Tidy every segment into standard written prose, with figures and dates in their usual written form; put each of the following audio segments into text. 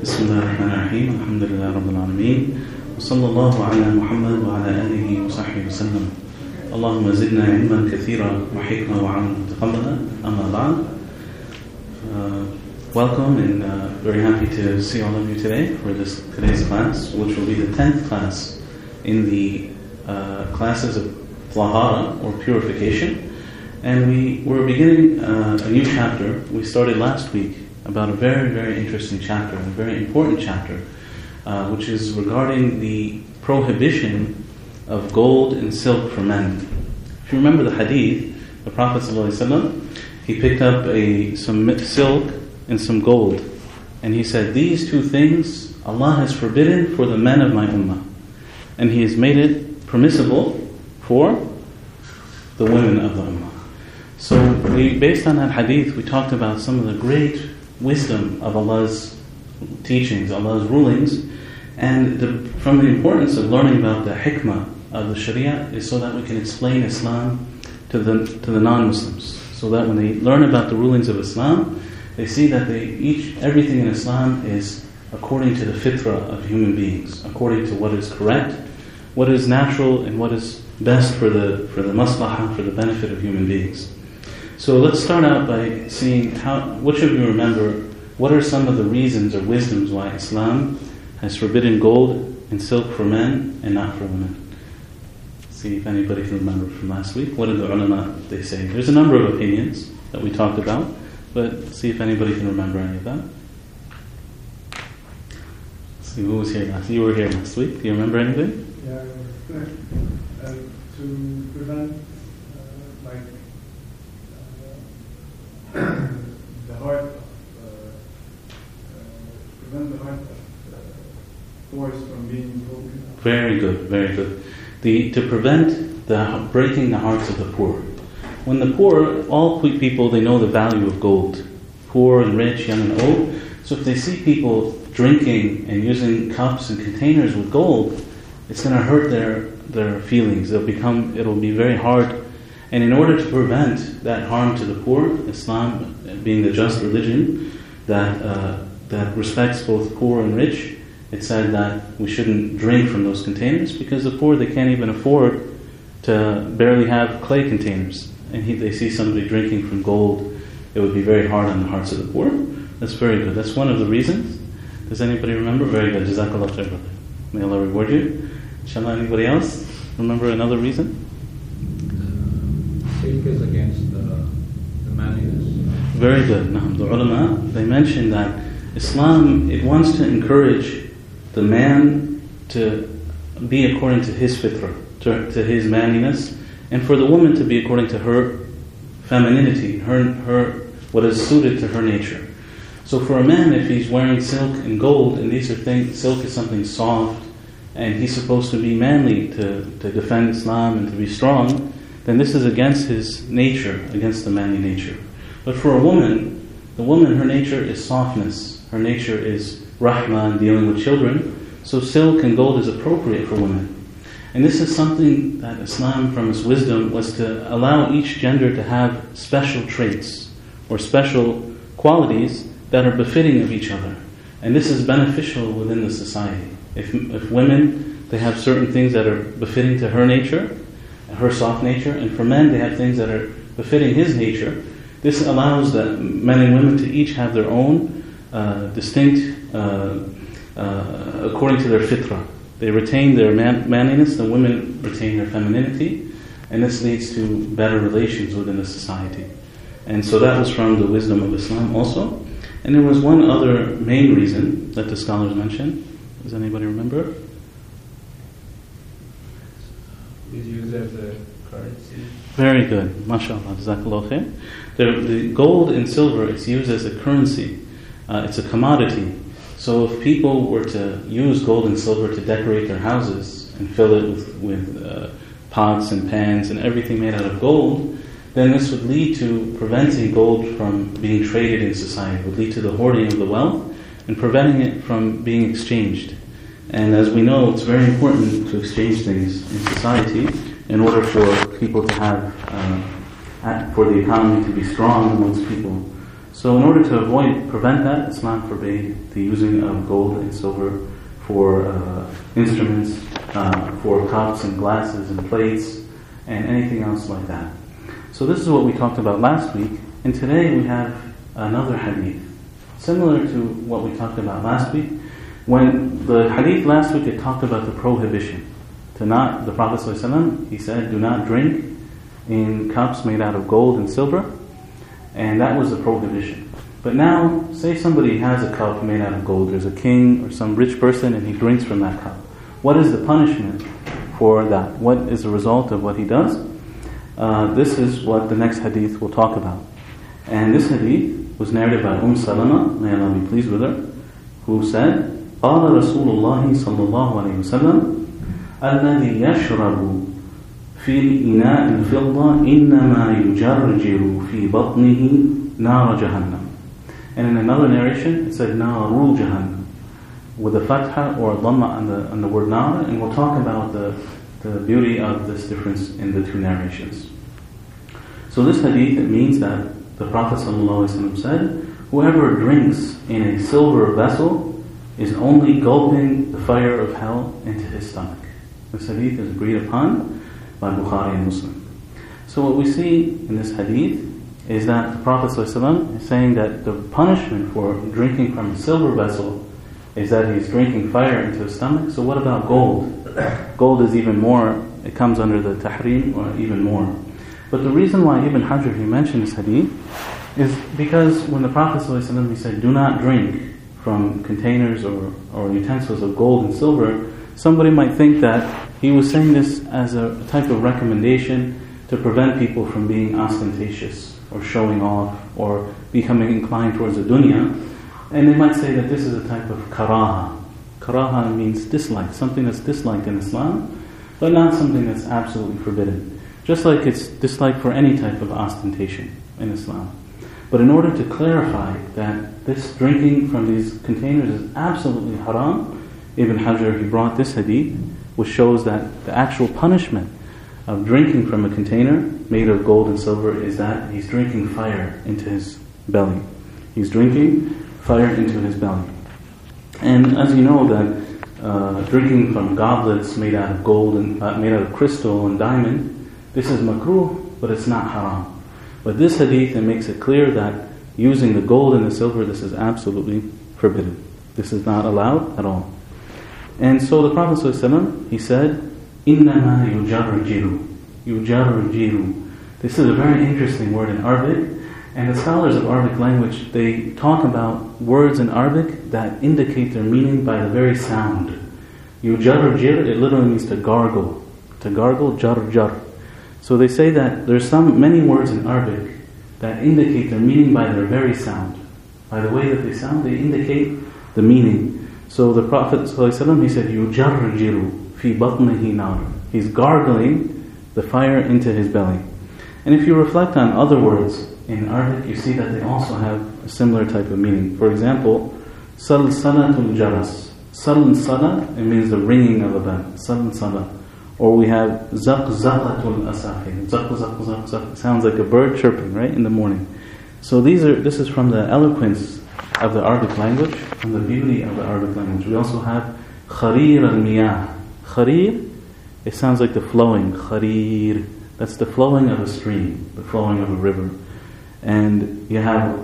بسم الله الرحمن الرحيم الحمد لله رب العالمين وصلى الله على محمد وعلى آله وصحبه وسلم اللهم زدنا علما كثيرا وحكمة وعلما متقبلا أما بعد. Welcome and very happy to see all of you today for today's class, which will be the 10th class in the classes of Tahara or purification. And we're beginning a new chapter. We started last week about a very, very interesting chapter, a very important chapter, which is regarding the prohibition of gold and silk for men. If you remember the hadith, the Prophet ﷺ, he picked up some silk and some gold, and he said, these two things Allah has forbidden for the men of my ummah, and He has made it permissible for the women of the ummah. So based on that hadith, we talked about some of the great wisdom of Allah's teachings, Allah's rulings, and from the importance of learning about the hikmah of the Sharia is so that we can explain Islam to the non-Muslims, so that when they learn about the rulings of Islam, they see that everything in Islam is according to the fitrah of human beings, according to what is correct, what is natural, and what is best for the maslahah, for the benefit of human beings. So let's start out by seeing which of you remember what are some of the reasons or wisdoms why Islam has forbidden gold and silk for men and not for women. See if anybody can remember from last week. What did the ulama they say? There's a number of opinions that we talked about, but see if anybody can remember any of them. Let's see who was here last. You were here last week. Do you remember anything? Yeah, to prevent the heart of force from being broken. Very good, very good. To prevent the breaking the hearts of the poor. When the poor, all people, they know the value of gold. Poor and rich, young and old. So if they see people drinking and using cups and containers with gold, it's going to hurt their feelings. It'll be very hard. And in order to prevent that harm to the poor, Islam, being the just religion that respects both poor and rich, it said that we shouldn't drink from those containers because the poor, they can't even afford to barely have clay containers. And they see somebody drinking from gold, it would be very hard on the hearts of the poor. That's very good. That's one of the reasons. Does anybody remember? Very good. Jazakallah khair, brother. May Allah reward you. Inshallah, anybody else remember another reason? Silk is against the manliness. Very good. Now, the ulama, they mentioned that Islam, it wants to encourage the man to be according to his fitrah, to his manliness, and for the woman to be according to her femininity, her what is suited to her nature. So for a man, if he's wearing silk and gold, and these are things, silk is something soft, and he's supposed to be manly to defend Islam and to be strong, then this is against his nature, against the manly nature. But for a woman, her nature is softness. Her nature is rahmah and dealing with children. So silk and gold is appropriate for women. And this is something that Islam, from its wisdom, was to allow each gender to have special traits or special qualities that are befitting of each other. And this is beneficial within the society. If women, they have certain things that are befitting to her nature, her soft nature, and for men they have things that are befitting his nature, this allows that men and women to each have their own distinct, according to their fitrah. They retain their manliness, the women retain their femininity, and this leads to better relations within the society. And so that was from the wisdom of Islam also. And there was one other main reason that the scholars mentioned. Does anybody remember? Is used as a currency. Very good. MashaAllah. Jazakallah khair. The gold and silver, it's used as a currency. It's a commodity. So if people were to use gold and silver to decorate their houses and fill it with pots and pans and everything made out of gold, then this would lead to preventing gold from being traded in society. It would lead to the hoarding of the wealth and preventing it from being exchanged. And as we know, it's very important to exchange things in society in order for people to have, for the economy to be strong amongst people. So in order to prevent that, Islam forbade the using of gold and silver for instruments, for cups and glasses and plates, and anything else like that. So this is what we talked about last week, and today we have another hadith, similar to what we talked about last week. When the hadith last week, it talked about the prohibition. The Prophet ﷺ, he said, do not drink in cups made out of gold and silver, and that was the prohibition. But now, say somebody has a cup made out of gold, there's a king or some rich person and he drinks from that cup. What is the punishment for that? What is the result of what he does? This is what the next hadith will talk about. And this hadith was narrated by Salama, may Allah be pleased with her, who said, قال رسول الله صلى الله عليه وسلم الذي يشرب في الإناء الفضة إنما يجرجر في بطنه نار جهنم. And in another narration, it said نار جهنم, with a fatha or a dhamma on the word nar, and we'll talk about the beauty of this difference in the two narrations. So this hadith, it means that the Prophet ﷺ said, whoever drinks in a silver vessel is only gulping the fire of hell into his stomach. This hadith is agreed upon by Bukhari and Muslim. So what we see in this hadith is that the Prophet ﷺ is saying that the punishment for drinking from a silver vessel is that he's drinking fire into his stomach. So what about gold? Gold is even more, it comes under the tahrim, or even more. But the reason why Ibn Hajar, he mentioned this hadith, is because when the Prophet ﷺ, he said, do not drink from containers or utensils of gold and silver, somebody might think that he was saying this as a type of recommendation to prevent people from being ostentatious or showing off or becoming inclined towards the dunya. And they might say that this is a type of karaha. Karaha means dislike, something that's disliked in Islam, but not something that's absolutely forbidden. Just like it's disliked for any type of ostentation in Islam. But in order to clarify that this drinking from these containers is absolutely haram, Ibn Hajar, he brought this hadith, which shows that the actual punishment of drinking from a container made of gold and silver is that he's drinking fire into his belly. He's drinking fire into his belly. And as you know that drinking from goblets made out of gold and made out of crystal and diamond, this is makruh, but it's not haram. But this hadith, it makes it clear that using the gold and the silver, this is absolutely forbidden. This is not allowed at all. And so the Prophet ﷺ, he said, إِنَّمَا يُجَرْجِرُ. Yujarjiru. This is a very interesting word in Arabic, and the scholars of Arabic language, they talk about words in Arabic that indicate their meaning by the very sound. Yujarjir, it literally means to gargle. To gargle, jar. So they say that there's many words in Arabic that indicate their meaning by their very sound. By the way that they sound, they indicate the meaning. So the Prophet ﷺ, he said, Yujarjiru fi batnihi nar. He's gargling the fire into his belly. And if you reflect on other words in Arabic, you see that they also have a similar type of meaning. For example, salsalatul jaras. Salsala, it means the ringing of a bell. Salsala. Or we have zaqzaqatul asafir. Zaq, sounds like a bird chirping, right, in the morning. So this is from the eloquence of the Arabic language, from the beauty of the Arabic language. We also have kharir al-miyah. Kharir, it sounds like the flowing. Kharir, that's the flowing of a stream, the flowing of a river. And you have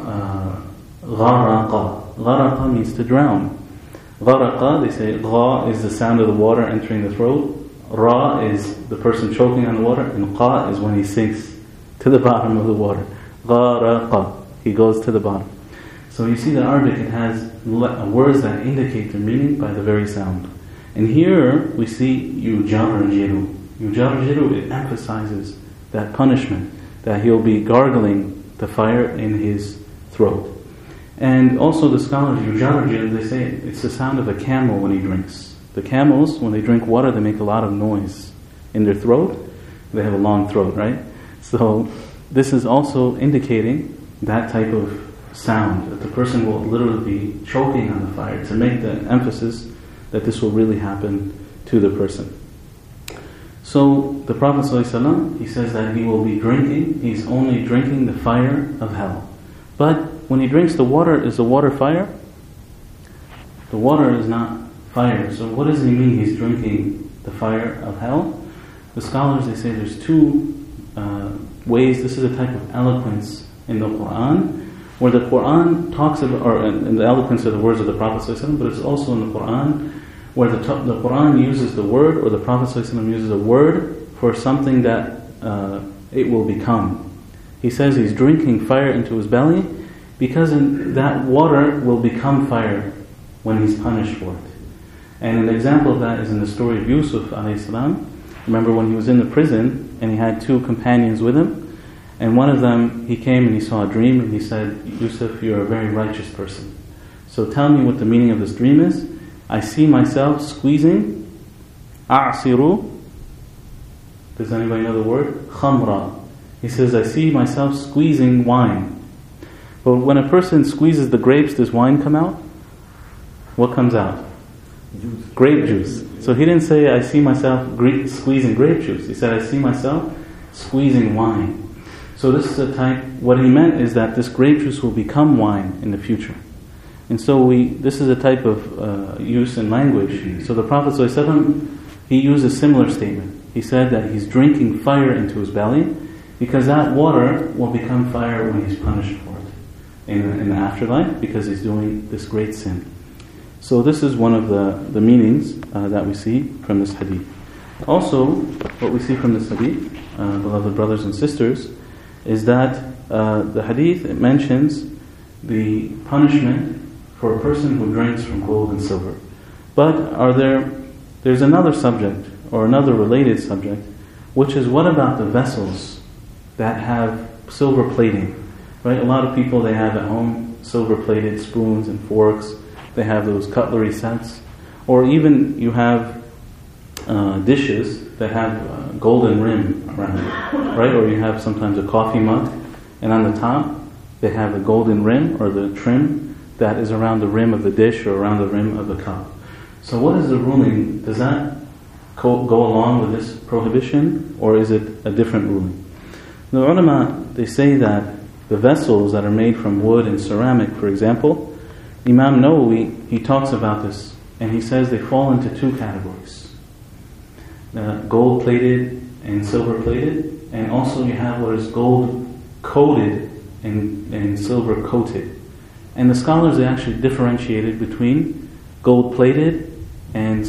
gharaqa. Gharaqa means to drown. Gharaqa, they say, gha is the sound of the water entering the throat. Ra is the person choking on the water, and qa is when he sinks to the bottom of the water. Gharaqa, he goes to the bottom. So you see that Arabic, it has words that indicate their meaning by the very sound. And here we see yujarjiru. Yujarjiru, it emphasizes that punishment, that he'll be gargling the fire in his throat. And also the scholars, yujarjir, they say it's the sound of a camel when he drinks. The camels, when they drink water, they make a lot of noise in their throat. They have a long throat, right? So this is also indicating that type of sound, that the person will literally be choking on the fire, to make the emphasis that this will really happen to the person. So the Prophet ﷺ, he says that he will be drinking, he's only drinking the fire of hell. But when he drinks the water, is the water fire? The water is not fire. So what does he mean he's drinking the fire of hell? The scholars, they say there's two ways. This is a type of eloquence in the Quran, where the Quran talks about, or in the eloquence of the words of the Prophet ﷺ, but it's also in the Quran where the Quran uses the word, or the Prophet ﷺ uses a word for something that it will become. He says he's drinking fire into his belly because that water will become fire when he's punished for it. And an example of that is in the story of Yusuf alayhi salam. Remember when he was in the prison and he had two companions with him, and one of them, he came and he saw a dream and he said, Yusuf, you're a very righteous person. So tell me what the meaning of this dream is. I see myself squeezing a'siru. Does anybody know the word? Khamra. He says, I see myself squeezing wine. But when a person squeezes the grapes, does wine come out? What comes out? Juice. Grape juice. So he didn't say, I see myself squeezing grape juice. He said, I see myself squeezing wine. So this is a type, what he meant is that this grape juice will become wine in the future. And so this is a type of use in language. So the Prophet ﷺ, he used a similar statement. He said that he's drinking fire into his belly because that water will become fire when he's punished for it in the afterlife, because he's doing this great sin. So this is one of the meanings that we see from this hadith. Also, what we see from this hadith, beloved brothers and sisters, is that the hadith, it mentions the punishment for a person who drinks from gold and silver. But there's another subject, or another related subject, which is what about the vessels that have silver plating? Right? A lot of people, they have at home silver plated spoons and forks. They have those cutlery sets. Or even you have dishes that have a golden rim around it, right? Or you have sometimes a coffee mug, and on the top they have a golden rim, or the trim that is around the rim of the dish or around the rim of the cup. So what is the ruling? Does that go along with this prohibition, or is it a different ruling? The ulama, they say that the vessels that are made from wood and ceramic, for example, Imam Nawawi, he talks about this, and he says they fall into two categories. Gold-plated and silver-plated, and also you have what is gold-coated and silver-coated. And the scholars, they actually differentiated between gold-plated and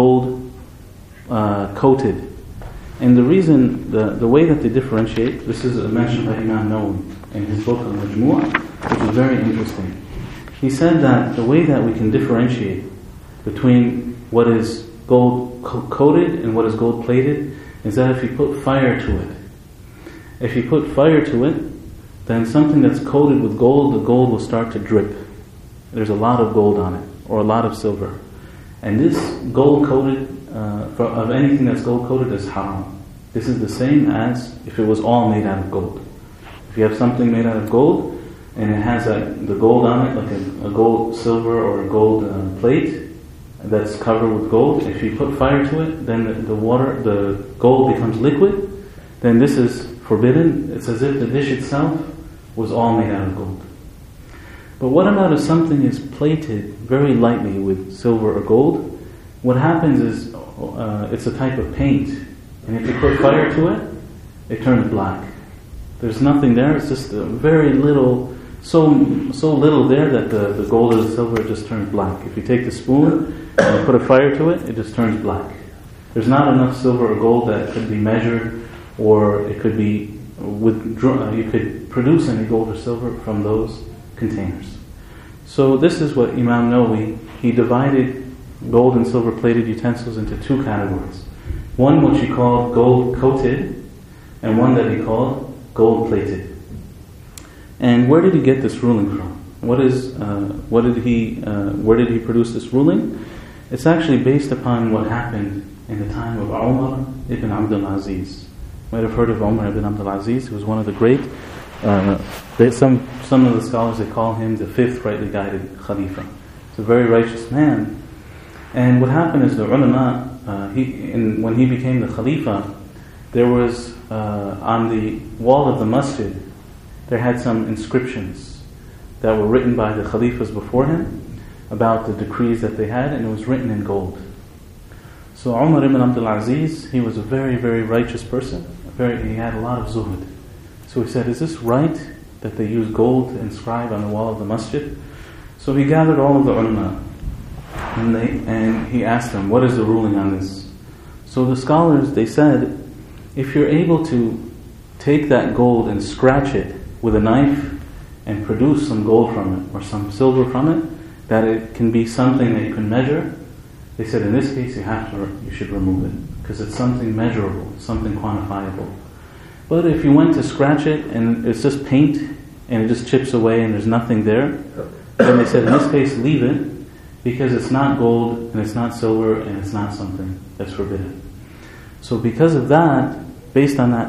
gold-coated. And the reason, the way that they differentiate, this is mentioned by Imam Nawawi in his book Al-Majmu', which is very interesting. He said that the way that we can differentiate between what is gold-coated and what is gold-plated is that if you put fire to it. If you put fire to it, then something that's coated with gold, the gold will start to drip. There's a lot of gold on it, or a lot of silver. And this gold-coated, of anything that's gold-coated is haram. This is the same as if it was all made out of gold. If you have something made out of gold, and it has the gold on it, like a gold silver or a gold plate that's covered with gold, if you put fire to it, then the gold becomes liquid, then this is forbidden. It's as if the dish itself was all made out of gold. But what about if something is plated very lightly with silver or gold? What happens is it's a type of paint, and if you put fire to it, it turns black. There's nothing there. It's just a very little, so little there that the gold or the silver just turns black. If you take the spoon and you put a fire to it, it just turns black. There's not enough silver or gold that could be measured, or it could be you could produce any gold or silver from those containers. So this is what Imam Nawawi, he divided gold and silver plated utensils into two categories. One which he called gold coated, and one that he called gold plated. And where did he get this ruling from? Where did he produce this ruling? It's actually based upon what happened in the time of Umar ibn Abdul Aziz. You might have heard of Umar ibn Abdul Aziz, who was one of the great, some of the scholars, they call him the fifth rightly guided Khalifa. He's a very righteous man. And what happened is the ulama, when he became the Khalifa, there was, on the wall of the masjid, there had some inscriptions. that were written by the Khalifas before him about the decrees that they had, and it was written in gold. So Umar ibn Abdul Aziz, he was a very, very righteous person. He had a lot of zuhud. So he said, is this right that they use gold to inscribe on the wall of the masjid? So he gathered all of the ulama, and he asked them, what is the ruling on this? So the scholars, they said, if you're able to take that gold and scratch it with a knife and produce some gold from it or some silver from it, that it can be something that you can measure, they said in this case you should remove it, because it's something measurable, something quantifiable. But if you went to scratch it and it's just paint and it just chips away and there's nothing there, then they said in this case leave it, because it's not gold and it's not silver and it's not something that's forbidden. So because of that, based on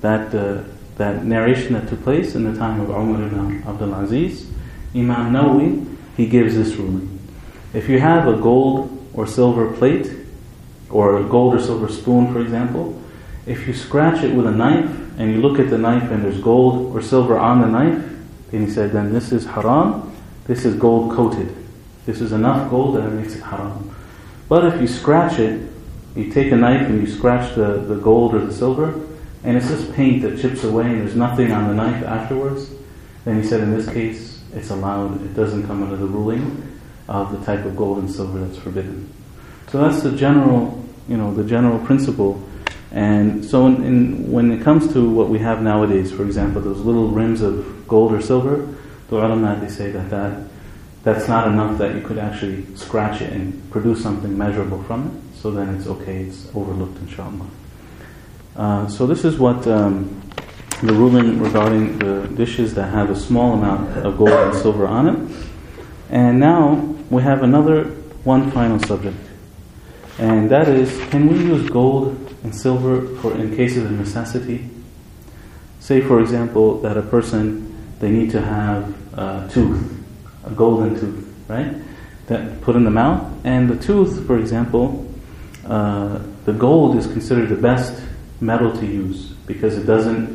that narration that took place in the time of Umar ibn Abdul Aziz, Imam Nawawi, he gives this ruling. If you have a gold or silver plate, or a gold or silver spoon, for example, if you scratch it with a knife, and you look at the knife and there's gold or silver on the knife, then he said, then this is haram, this is gold coated. This is enough gold that it makes it haram. But if you scratch it, you take a knife and you scratch the gold or the silver, and it's just paint that chips away and there's nothing on the knife afterwards, then he said in this case, it's allowed, it doesn't come under the ruling of the type of gold and silver that's forbidden. So that's the general, the general principle. And so when it comes to what we have nowadays, for example, those little rims of gold or silver, the ulama, they say that's not enough that you could actually scratch it and produce something measurable from it. So then it's okay, it's overlooked, inshallah. So this is what the ruling regarding the dishes that have a small amount of gold and silver on it. And now we have one final subject, and that is, can we use gold and silver in cases of necessity? Say, for example, that a person, they need to have a tooth, a golden tooth, right? That put in the mouth, and the tooth, for example, the gold is considered the best metal to use because it doesn't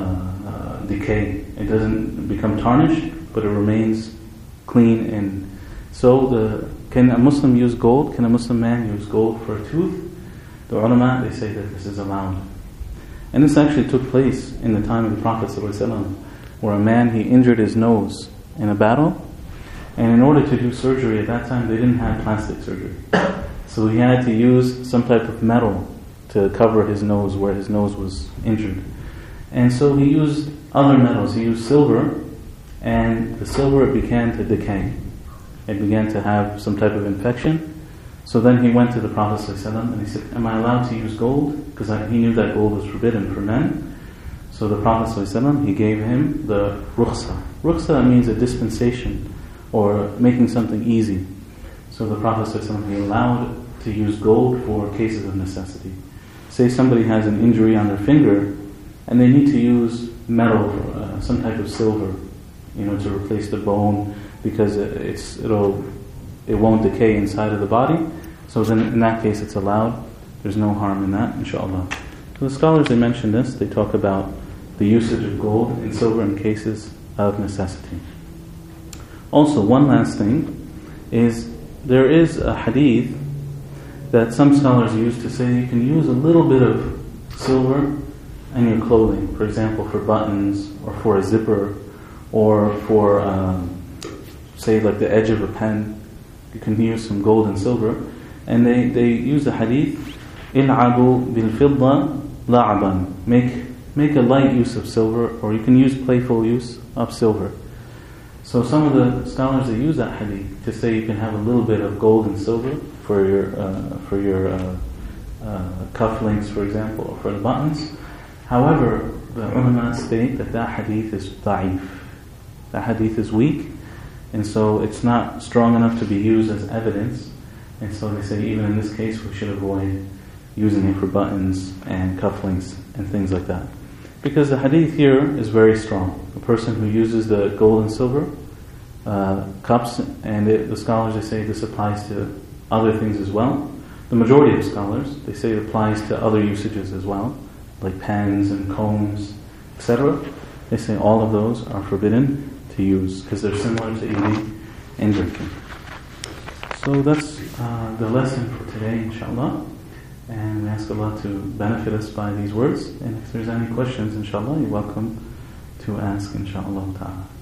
decay, it doesn't become tarnished, but it remains clean. And so can a Muslim use gold? Can a Muslim man use gold for a tooth? The ulama, they say that this is allowed. And this actually took place in the time of the Prophet ﷺ, where a man, he injured his nose in a battle, and in order to do surgery at that time, they didn't have plastic surgery. So he had to use some type of metal to cover his nose where his nose was injured. And so he used other metals. He used silver, and the silver began to decay. It began to have some type of infection. So then he went to the Prophet ﷺ and he said, am I allowed to use gold? Because he knew that gold was forbidden for men. So the Prophet ﷺ, he gave him the rukhsa. Rukhsa means a dispensation, or making something easy. So the Prophet ﷺ, he allowed to use gold for cases of necessity. Say somebody has an injury on their finger and they need to use metal, some type of silver, to replace the bone, because it won't decay inside of the body. So then in that case it's allowed. There's no harm in that, inshallah. So the scholars, they mention this. They talk about the usage of gold and silver in cases of necessity. Also, one last thing is, there is a hadith that some scholars use to say you can use a little bit of silver in your clothing. For example, for buttons, or for a zipper, or for, say, like the edge of a pen. You can use some gold and silver. And they use the hadith, إِلْعَبُوا بِالْفِضَّةِ لَعَبًا. Make a light use of silver, or you can use playful use of silver. So some of the scholars, they use that hadith to say you can have a little bit of gold and silver for your cufflinks, for example, or for the buttons. However, the ulama state that hadith is da'if. That hadith is weak, and so it's not strong enough to be used as evidence. And so they say even in this case we should avoid using it for buttons and cufflinks and things like that. Because the hadith here is very strong. The person who uses the gold and silver cups, and the scholars, they say this applies to other things as well. The majority of scholars, they say it applies to other usages as well, like pens and combs, etc. They say all of those are forbidden to to use, because they're similar to eating and drinking. So that's the lesson for today, inshallah. And we ask Allah to benefit us by these words. And if there's any questions, inshallah, you're welcome to ask, inshallah ta'ala.